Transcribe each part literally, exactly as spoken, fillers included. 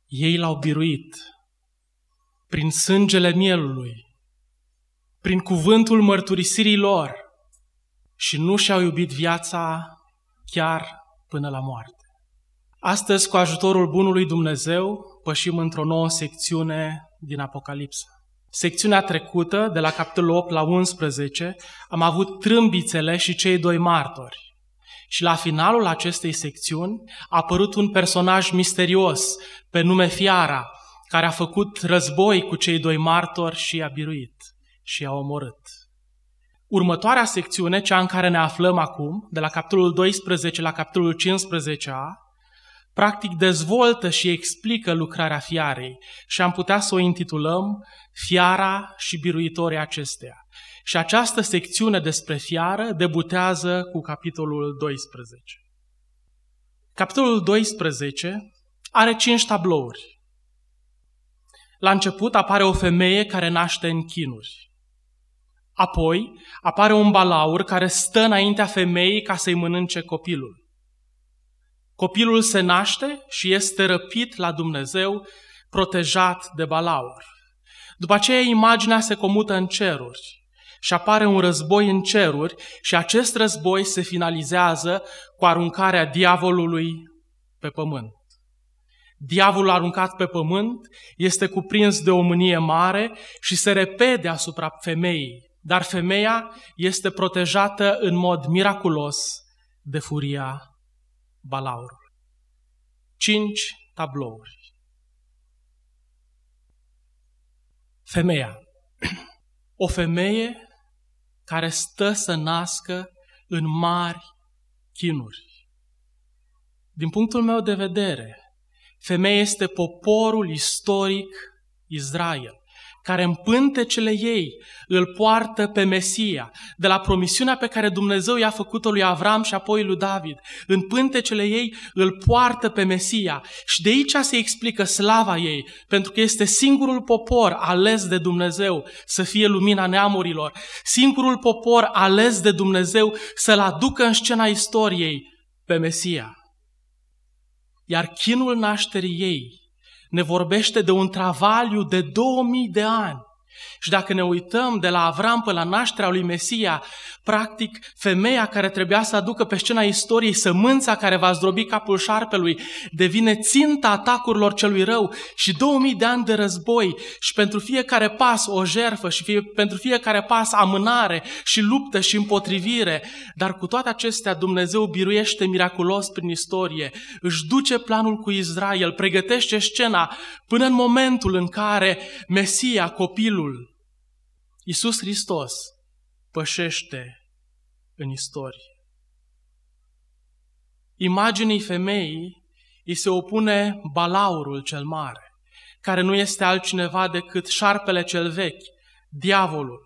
Ei l-au biruit prin sângele mielului, prin cuvântul mărturisirii lor și nu și-au iubit viața chiar până la moarte. Astăzi, cu ajutorul bunului Dumnezeu, pășim într-o nouă secțiune din Apocalipsa. Secțiunea trecută, de la capitolul opt la unsprezece, am avut trâmbițele și cei doi martori. Și la finalul acestei secțiuni a apărut un personaj misterios pe nume Fiara, care a făcut război cu cei doi martori și i-a biruit și i-a omorât. Următoarea secțiune, cea în care ne aflăm acum, de la capitolul doisprezece la capitolul cincisprezece a, practic dezvoltă și explică lucrarea fiarei și am putea să o intitulăm Fiara și biruitorii acesteia. Și această secțiune despre fiară debutează cu capitolul doisprezece. Capitolul doisprezece are cinci tablouri. La început apare o femeie care naște în chinuri. Apoi apare un balaur care stă înaintea femeii ca să-i mănânce copilul. Copilul se naște și este răpit la Dumnezeu, protejat de balaur. După aceea imaginea se comută în ceruri și apare un război în ceruri și acest război se finalizează cu aruncarea diavolului pe pământ. Diavolul aruncat pe pământ este cuprins de o mânie mare și se repede asupra femeii, dar femeia este protejată în mod miraculos de furia balaurului. Cinci tablouri. Femeia. O femeie care stă să nască în mari chinuri. Din punctul meu de vedere, femeia este poporul istoric Israel, care în pântecele ei îl poartă pe Mesia, de la promisiunea pe care Dumnezeu i-a făcut-o lui Avram și apoi lui David. În pântecele ei îl poartă pe Mesia și de aici se explică slava ei, pentru că este singurul popor ales de Dumnezeu să fie lumina neamurilor, singurul popor ales de Dumnezeu să-L aducă în scena istoriei pe Mesia. Iar chinul nașterii ei ne vorbește de un travaliu de două mii de ani. Și dacă ne uităm de la Avram până la nașterea lui Mesia, practic femeia care trebuia să aducă pe scena istoriei sămânța care va zdrobi capul șarpelui devine ținta atacurilor celui rău și două mii de ani de război și pentru fiecare pas o jertfă și fie, pentru fiecare pas amânare și luptă și împotrivire. Dar cu toate acestea Dumnezeu biruiește miraculos prin istorie, își duce planul cu Israel, pregătește scena până în momentul în care Mesia, copilul, Iisus Hristos, pășește în istorie. Imaginii femeii îi se opune balaurul cel mare, care nu este altcineva decât șarpele cel vechi, diavolul.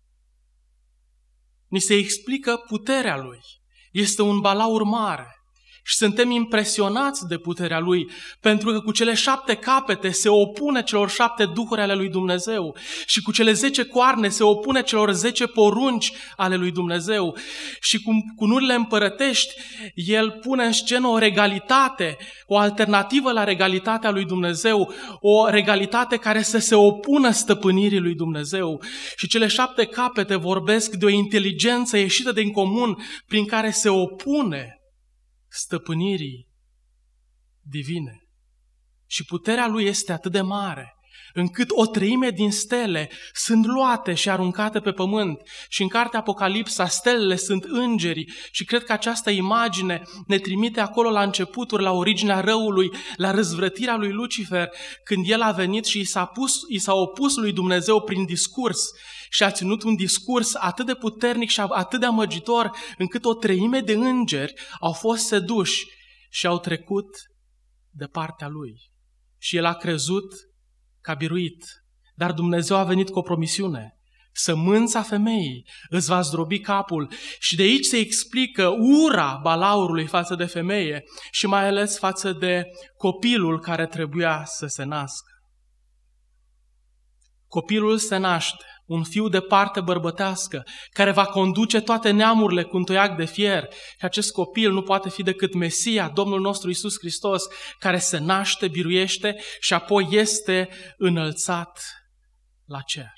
Ni se explică puterea lui. Este un balaur mare. Și suntem impresionați de puterea lui, pentru că cu cele șapte capete se opune celor șapte duhuri ale lui Dumnezeu și cu cele zece coarne se opune celor zece porunci ale lui Dumnezeu și cu cunurile împărătești el pune în scenă o regalitate, o alternativă la regalitatea lui Dumnezeu, o regalitate care să se opună stăpânirii lui Dumnezeu. Și cele șapte capete vorbesc de o inteligență ieșită din comun prin care se opune stăpânirii divine. Și puterea lui este atât de mare, încât o treime din stele sunt luate și aruncate pe pământ. Și în cartea Apocalipsa, stelele sunt îngerii și cred că această imagine ne trimite acolo la începuturi, la originea răului, la răzvrătirea lui Lucifer, când el a venit și i s-a, pus, i s-a opus lui Dumnezeu prin discurs și a ținut un discurs atât de puternic și atât de amăgitor, încât o treime de îngeri au fost seduși și au trecut de partea lui. Și el a crezut că a biruit. Dar Dumnezeu a venit cu o promisiune. Sămânța femeii îți va zdrobi capul. Și de aici se explică ura balaurului față de femeie și mai ales față de copilul care trebuia să se nască. Copilul se naște, un fiu de parte bărbătească, care va conduce toate neamurile cu un toiac de fier. Și acest copil nu poate fi decât Mesia, Domnul nostru Iisus Hristos, care se naște, biruiește și apoi este înălțat la cer.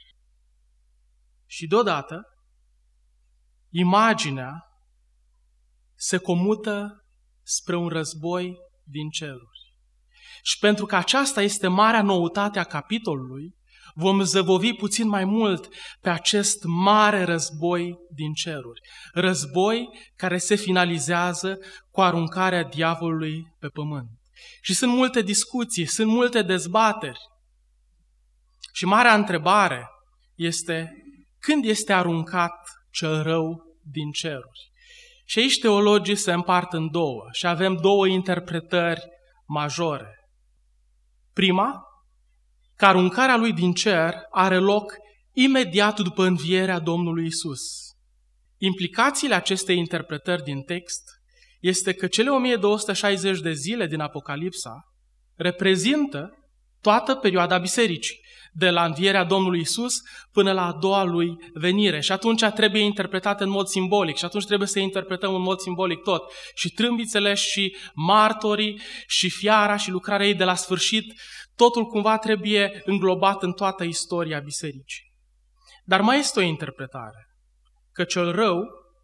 Și deodată, imaginea se comută spre un război din ceruri. Și pentru că aceasta este marea noutate a capitolului, vom zăbovi puțin mai mult pe acest mare război din ceruri. Război care se finalizează cu aruncarea diavolului pe pământ. Și sunt multe discuții, sunt multe dezbateri. Și marea întrebare este: când este aruncat cel rău din ceruri? Și aici teologii se împart în două și avem două interpretări majore. Prima, că aruncarea lui din cer are loc imediat după învierea Domnului Isus. Implicațiile acestei interpretări din text este că cele o mie două sute șaizeci de zile din Apocalipsa reprezintă toată perioada bisericii, de la învierea Domnului Isus până la a doua lui venire. Și atunci trebuie interpretat în mod simbolic și atunci trebuie să interpretăm în mod simbolic tot. Și trâmbițele și martorii și fiara și lucrarea ei de la sfârșit, totul cumva trebuie înglobat în toată istoria bisericii. Dar mai este o interpretare, că cel rău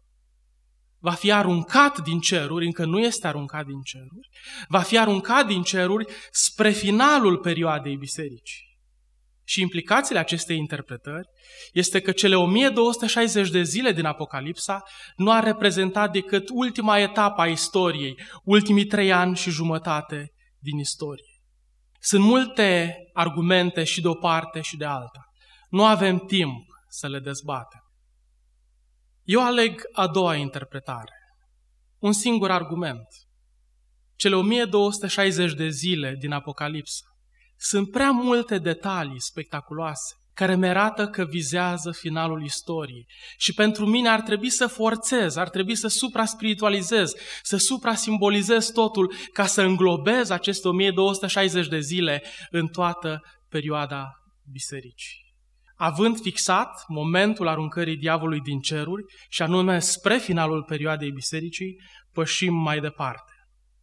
va fi aruncat din ceruri, încă nu este aruncat din ceruri, va fi aruncat din ceruri spre finalul perioadei bisericii. Și implicațiile acestei interpretări este că cele o mie două sute șaizeci de zile din Apocalipsa nu ar reprezenta decât ultima etapă a istoriei, ultimii trei ani și jumătate din istorie. Sunt multe argumente și de o parte și de alta. Nu avem timp să le dezbatem. Eu aleg a doua interpretare. Un singur argument. Cele o mie două sute șaizeci de zile din Apocalipsa sunt prea multe detalii spectaculoase care mi arată că vizează finalul istoriei. Și pentru mine ar trebui să forțez, ar trebui să supra-spiritualizez, să supra-simbolizez totul ca să înglobez aceste o mie două sute șaizeci de zile în toată perioada bisericii. Având fixat momentul aruncării diavolului din ceruri, și anume spre finalul perioadei bisericii, pășim mai departe.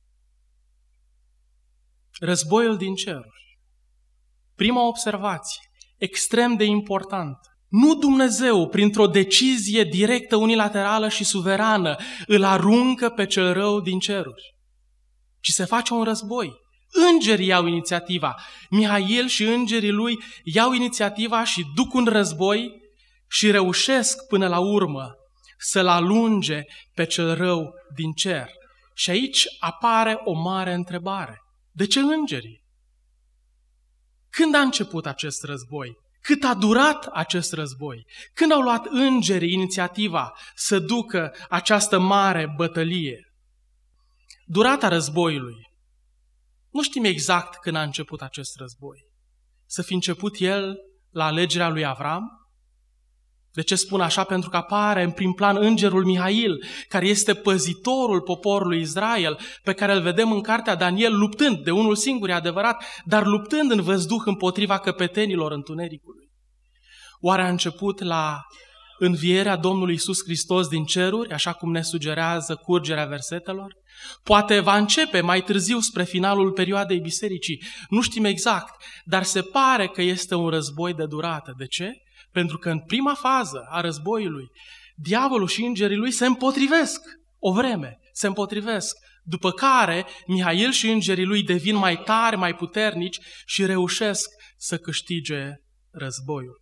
Războiul din ceruri. Prima observație, extrem de importantă. Nu Dumnezeu, printr-o decizie directă, unilaterală și suverană, îl aruncă pe cel rău din ceruri, ci se face un război. Îngerii iau inițiativa. Mihail și îngerii lui iau inițiativa și duc un război și reușesc până la urmă să-l alunge pe cel rău din cer. Și aici apare o mare întrebare. De ce îngerii? Când a început acest război? Cât a durat acest război? Când au luat îngerii inițiativa să ducă această mare bătălie? Durata războiului. Nu știm exact când a început acest război. Să fi început el la alegerea lui Avram? De ce spun așa? Pentru că apare în prim plan îngerul Mihail, care este păzitorul poporului Israel, pe care îl vedem în cartea Daniel luptând, de unul singur e adevărat, dar luptând în văzduh împotriva căpetenilor întunericului. Oare a început la învierea Domnului Iisus Hristos din ceruri, așa cum ne sugerează curgerea versetelor? Poate va începe mai târziu spre finalul perioadei bisericii, nu știm exact, dar se pare că este un război de durată. De ce? Pentru că în prima fază a războiului, diavolul și îngerii lui se împotrivesc o vreme, se împotrivesc, după care Mihail și îngerii lui devin mai tari, mai puternici și reușesc să câștige războiul.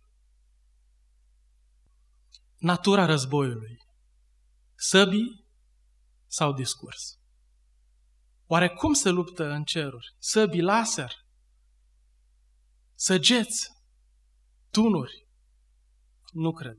Natura războiului. Săbii sau discurs? Oare cum se luptă în ceruri? Săbii laser? Săgeți? Tunuri? Nu cred.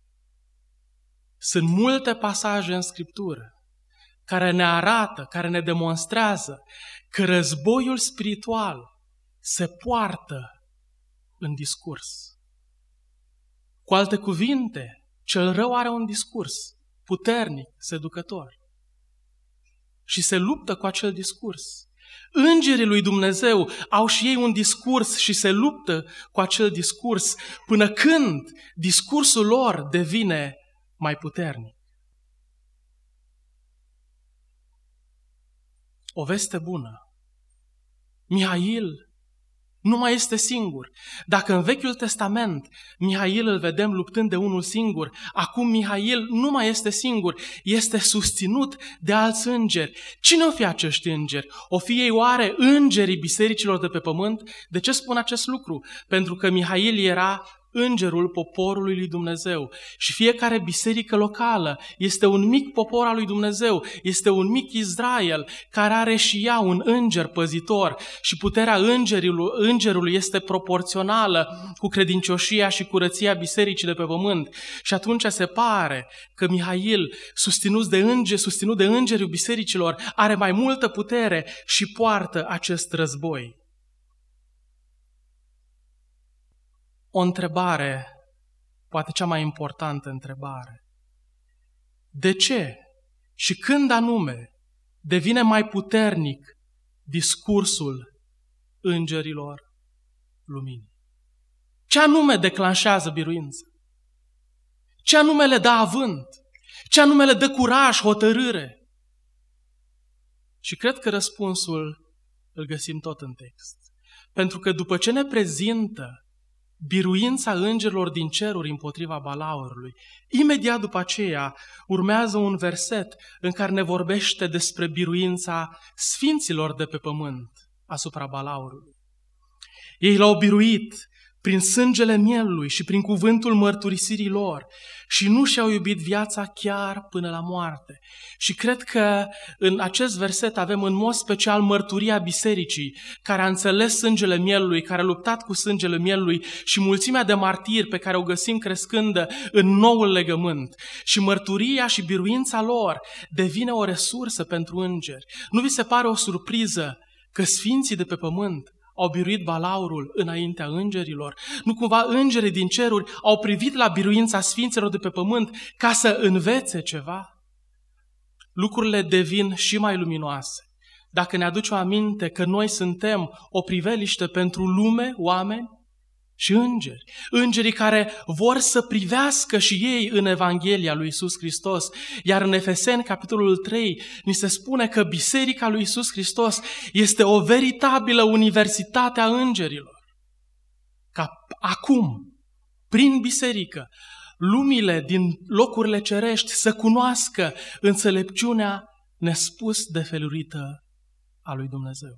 Sunt multe pasaje în Scriptură care ne arată, care ne demonstrează că războiul spiritual se poartă în discurs. Cu alte cuvinte, cel rău are un discurs puternic, seducător. Și se luptă cu acel discurs. Îngerii lui Dumnezeu au și ei un discurs și se luptă cu acel discurs până când discursul lor devine mai puternic. O veste bună. Mihail nu mai este singur. Dacă în Vechiul Testament Mihail îl vedem luptând de unul singur, acum Mihail nu mai este singur, este susținut de alți îngeri. Cine o fi acești îngeri? O fi ei oare îngerii bisericilor de pe pământ? De ce spun acest lucru? Pentru că Mihail era îngerul poporului lui Dumnezeu și fiecare biserică locală este un mic popor al lui Dumnezeu, este un mic Israel care are și ea un înger păzitor și puterea îngerului, îngerului este proporțională cu credincioșia și curăția bisericii de pe pământ. Și atunci se pare că Mihail, susținut de îngeri, susținut de îngerii bisericilor, are mai multă putere și poartă acest război. O întrebare, poate cea mai importantă întrebare. De ce și când anume devine mai puternic discursul îngerilor luminii? Ce anume declanșează biruință? Ce anume le dă avânt? Ce anume le dă curaj, hotărâre? Și cred că răspunsul îl găsim tot în text. Pentru că după ce ne prezintă biruința îngerilor din ceruri împotriva balaurului, imediat după aceea urmează un verset în care ne vorbește despre biruința sfinților de pe pământ asupra balaurului. Ei l-au biruit prin sângele mielului și prin cuvântul mărturisirii lor și nu și-au iubit viața chiar până la moarte. Și cred că în acest verset avem în mod special mărturia bisericii, care a înțeles sângele mielului, care a luptat cu sângele mielului și mulțimea de martiri pe care o găsim crescând în noul legământ. Și mărturia și biruința lor devine o resursă pentru îngeri. Nu vi se pare o surpriză că sfinții de pe pământ au biruit balaurul înaintea îngerilor? Nu cumva îngerii din ceruri au privit la biruința sfinților de pe pământ ca să învețe ceva? Lucrurile devin și mai luminoase dacă ne aducem aminte că noi suntem o priveliște pentru lume, oameni și îngeri. Îngerii care vor să privească și ei în Evanghelia lui Iisus Hristos. Iar în Efeseni, capitolul trei, ni se spune că Biserica lui Iisus Hristos este o veritabilă universitate a îngerilor. Ca acum, prin biserică, lumile din locurile cerești să cunoască înțelepciunea nespus de felurită a lui Dumnezeu.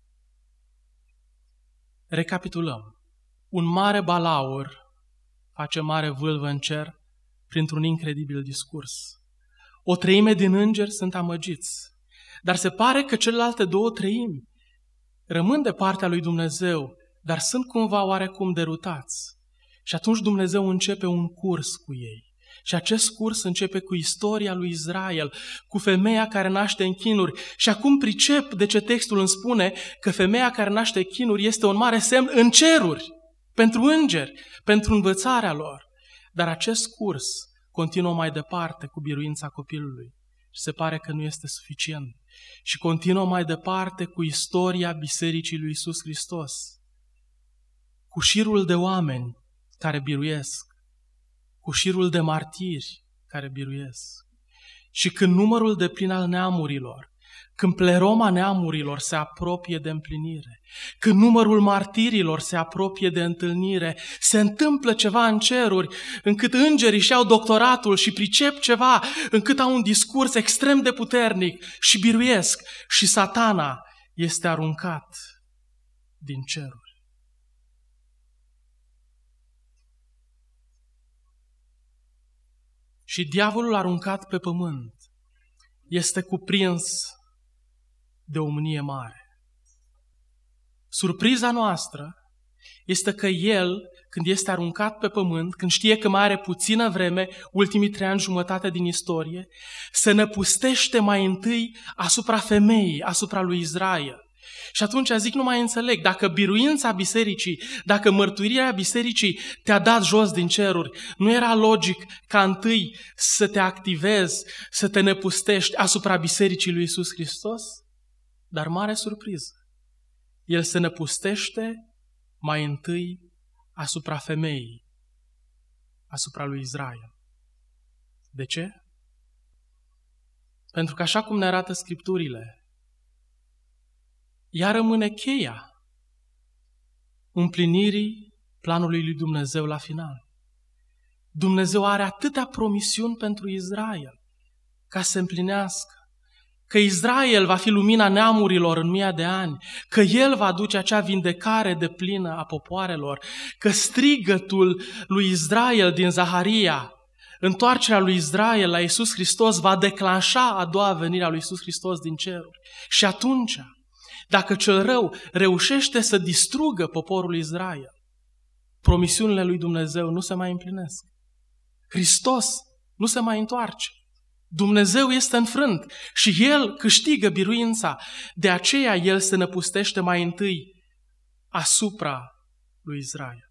Recapitulăm. Un mare balaur face mare vâlvă în cer printr-un incredibil discurs. O treime din îngeri sunt amăgiți, dar se pare că celelalte două treimi rămân de partea lui Dumnezeu, dar sunt cumva oarecum derutați. Și atunci Dumnezeu începe un curs cu ei. Și acest curs începe cu istoria lui Israel, cu femeia care naște în chinuri. Și acum pricep de ce textul îmi spune că femeia care naște în chinuri este un mare semn în ceruri, pentru îngeri, pentru învățarea lor. Dar acest curs continuă mai departe cu biruința copilului. Și se pare că nu este suficient. Și continuă mai departe cu istoria Bisericii lui Iisus Hristos, cu șirul de oameni care biruiesc, cu șirul de martiri care biruiesc. Și când numărul deplin al neamurilor, când pleroma neamurilor se apropie de împlinire, când numărul martirilor se apropie de întâlnire, se întâmplă ceva în ceruri, încât îngerii și-au doctoratul și pricep ceva, încât au un discurs extrem de puternic și biruiesc și Satana este aruncat din ceruri. Și diavolul aruncat pe pământ este cuprins de o mânie mare. Surpriza noastră este că el, când este aruncat pe pământ, când știe că mai are puțină vreme, ultimii trei ani jumătate din istorie, se năpustește mai întâi asupra femeii, asupra lui Israel. Și atunci zic, nu mai înțeleg, dacă biruința bisericii, dacă mărturirea bisericii te-a dat jos din ceruri, nu era logic ca întâi să te activezi, să te năpustești asupra bisericii lui Iisus Hristos? Dar mare surpriză, el se năpustește mai întâi asupra femeii, asupra lui Israel. De ce? Pentru că așa cum ne arată Scripturile, ea rămâne cheia împlinirii planului lui Dumnezeu la final. Dumnezeu are atâtea promisiuni pentru Israel ca să se împlinească. Că Israel va fi lumina neamurilor în mii de ani, că El va aduce acea vindecare deplină a popoarelor, că strigătul lui Israel din Zaharia, întoarcerea lui Israel la Iisus Hristos, va declanșa a doua venire a lui Iisus Hristos din ceruri. Și atunci, dacă cel rău reușește să distrugă poporul Israel, promisiunile lui Dumnezeu nu se mai împlinesc. Hristos nu se mai întoarce. Dumnezeu este înfrânt și El câștigă biruința. De aceea El se năpustește mai întâi asupra lui Israel.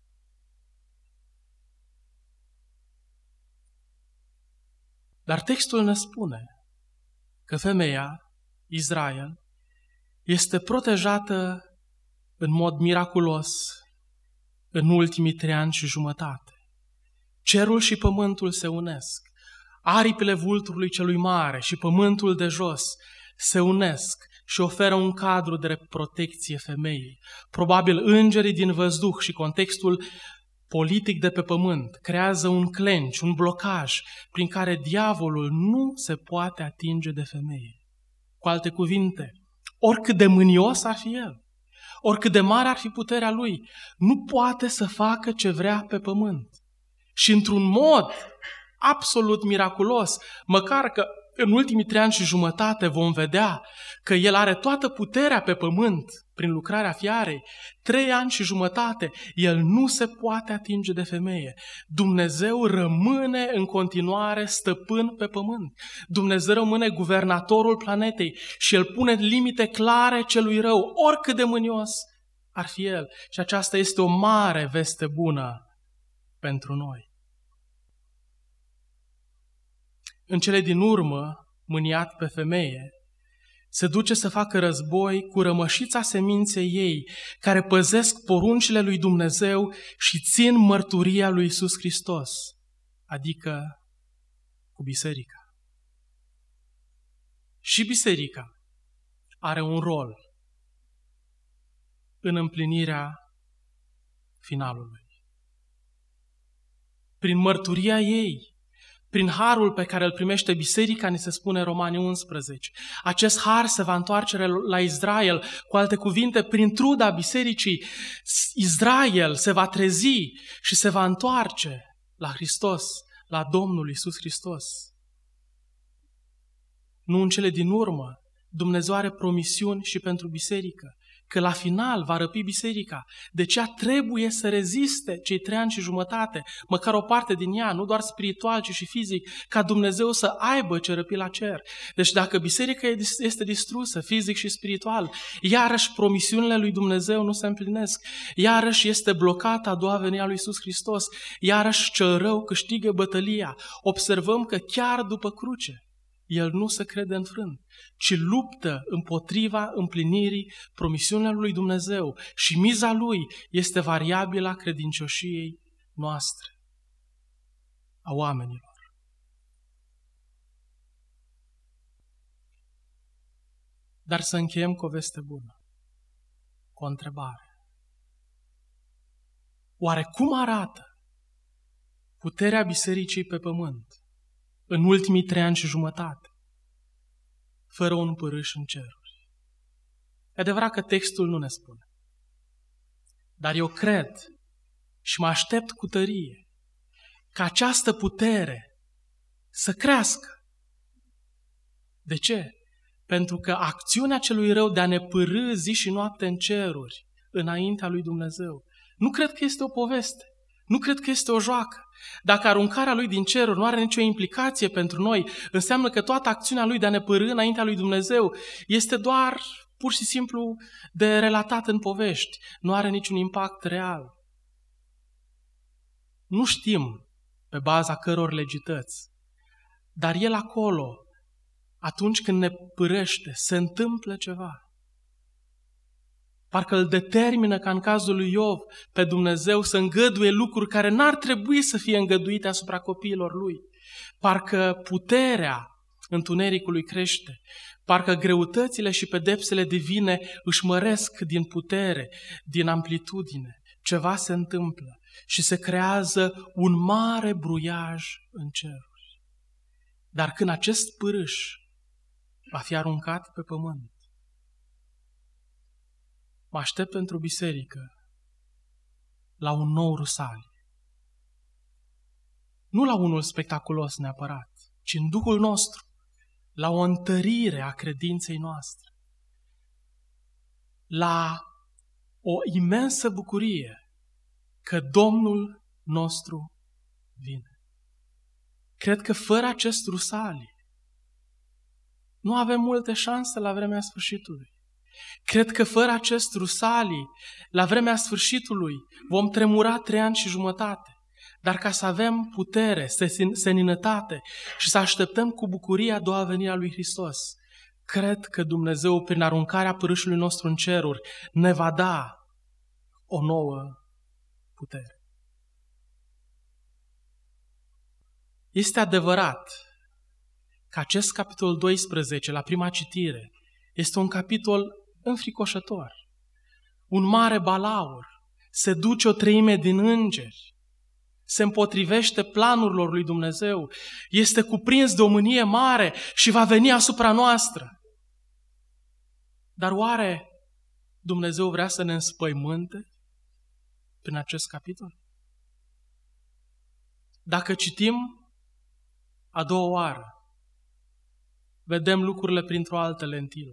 Dar textul ne spune că femeia, Israel, este protejată în mod miraculos în ultimii trei ani și jumătate. Cerul și pământul se unesc. Aripile vulturului celui mare și pământul de jos se unesc și oferă un cadru de protecție femeii. Probabil îngerii din văzduh și contextul politic de pe pământ creează un clench, un blocaj prin care diavolul nu se poate atinge de femeie. Cu alte cuvinte, oricât de mânios ar fi el, oricât de mare ar fi puterea lui, nu poate să facă ce vrea pe pământ. Și într-un mod absolut miraculos, măcar că în ultimii trei ani și jumătate vom vedea că el are toată puterea pe pământ prin lucrarea fiarei, trei ani și jumătate, el nu se poate atinge de femeie. Dumnezeu rămâne în continuare stăpân pe pământ. Dumnezeu rămâne guvernatorul planetei și el pune limite clare celui rău, oricât de mânios ar fi el. Și aceasta este o mare veste bună pentru noi. În cele din urmă, mâniat pe femeie, se duce să facă război cu rămășița seminței ei, care păzesc poruncile lui Dumnezeu și țin mărturia lui Iisus Hristos, adică cu biserica. Și biserica are un rol în împlinirea finalului. Prin mărturia ei, prin harul pe care îl primește biserica, ni se spune Romani unsprezece. Acest har se va întoarce la Israel. Cu alte cuvinte, prin truda bisericii, Israel se va trezi și se va întoarce la Hristos, la Domnul Iisus Hristos. Nu în cele din urmă, Dumnezeu are promisiuni și pentru biserică, că la final va răpi biserica. De ce trebuie să reziste cei trei ani și jumătate, măcar o parte din ea, nu doar spiritual, ci și fizic, ca Dumnezeu să aibă ce răpi la cer. Deci dacă biserica este distrusă, fizic și spiritual, iarăși promisiunile lui Dumnezeu nu se împlinesc, iarăși este blocată a doua venire a lui Iisus Hristos, iarăși cel rău câștigă bătălia. Observăm că chiar după cruce, el nu se crede înfrânt, ci luptă împotriva împlinirii promisiunilor lui Dumnezeu și miza lui este variabila credincioșiei noastre, a oamenilor. Dar să încheiem cu o veste bună, cu o întrebare. Oare cum arată puterea bisericii pe pământ în ultimii trei ani și jumătate, fără un pârâș în ceruri? E adevărat că textul nu ne spune. Dar eu cred și mă aștept cu tărie ca această putere să crească. De ce? Pentru că acțiunea celui rău de a ne pârî zi și noapte în ceruri, înaintea lui Dumnezeu, nu cred că este o poveste. Nu cred că este o joacă. Dacă aruncarea lui din ceruri nu are nicio implicație pentru noi, înseamnă că toată acțiunea lui de a ne pârî înaintea lui Dumnezeu este doar pur și simplu de relatat în povești. Nu are niciun impact real. Nu știm pe baza căror legități, dar el acolo atunci când ne pârăște, se întâmplă ceva. Parcă îl determină, ca în cazul lui Iov, pe Dumnezeu să îngăduie lucruri care n-ar trebui să fie îngăduite asupra copiilor lui. Parcă puterea întunericului crește. Parcă greutățile și pedepsele divine își măresc din putere, din amplitudine. Ceva se întâmplă și se creează un mare bruiaj în ceruri. Dar când acest pârâș va fi aruncat pe pământ, mă aștept pentru biserică la un nou Rusalii. Nu la unul spectaculos neapărat, ci în Duhul nostru, la o întărire a credinței noastre, la o imensă bucurie că Domnul nostru vine. Cred că fără acest Rusalii nu avem multe șanse la vremea sfârșitului. Cred că fără acest Rusalii, la vremea sfârșitului, vom tremura trei ani și jumătate. Dar ca să avem putere, seninătate și să așteptăm cu bucurie a doua venire a lui Hristos, cred că Dumnezeu, prin aruncarea pârâșului nostru în ceruri, ne va da o nouă putere. Este adevărat că acest capitol doisprezece, la prima citire, este un capitol înfricoșător. Un mare balaur, se duce o treime din îngeri, se împotrivește planurilor lui Dumnezeu, este cuprins de o mânie mare și va veni asupra noastră. Dar oare Dumnezeu vrea să ne înspăimânte prin acest capitol? Dacă citim a doua oară, vedem lucrurile printr-o altă lentilă.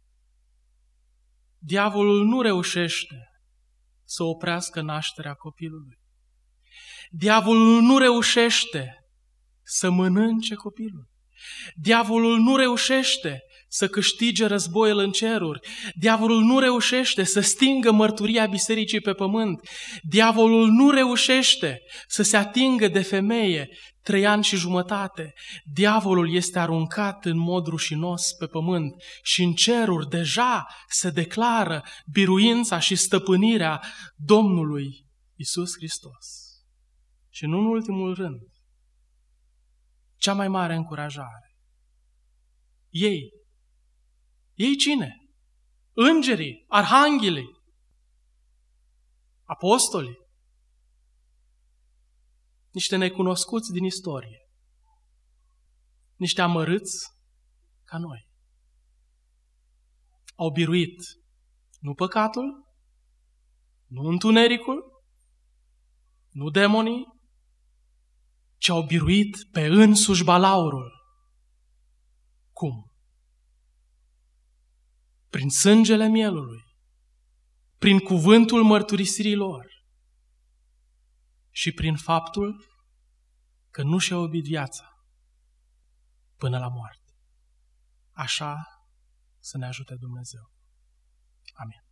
Diavolul nu reușește să oprească nașterea copilului. Diavolul nu reușește să mănânce copilul. Diavolul nu reușește să câștige războiul în ceruri. Diavolul nu reușește să stingă mărturia bisericii pe pământ. Diavolul nu reușește să se atingă de femeie trei ani și jumătate. Diavolul este aruncat în mod rușinos pe pământ și în ceruri deja se declară biruința și stăpânirea Domnului Iisus Hristos. Și nu în ultimul rând, cea mai mare încurajare. Ei. Ei cine? Îngerii, arhanghelii, apostolii, niște necunoscuți din istorie, niște amărâți ca noi. Au biruit nu păcatul, nu întunericul, nu demonii, ci au biruit pe însuși balaurul. Cum? Prin sângele mielului, prin cuvântul mărturisirii lor și prin faptul că nu și-au iubit viața până la moarte. Așa să ne ajute Dumnezeu. Amin.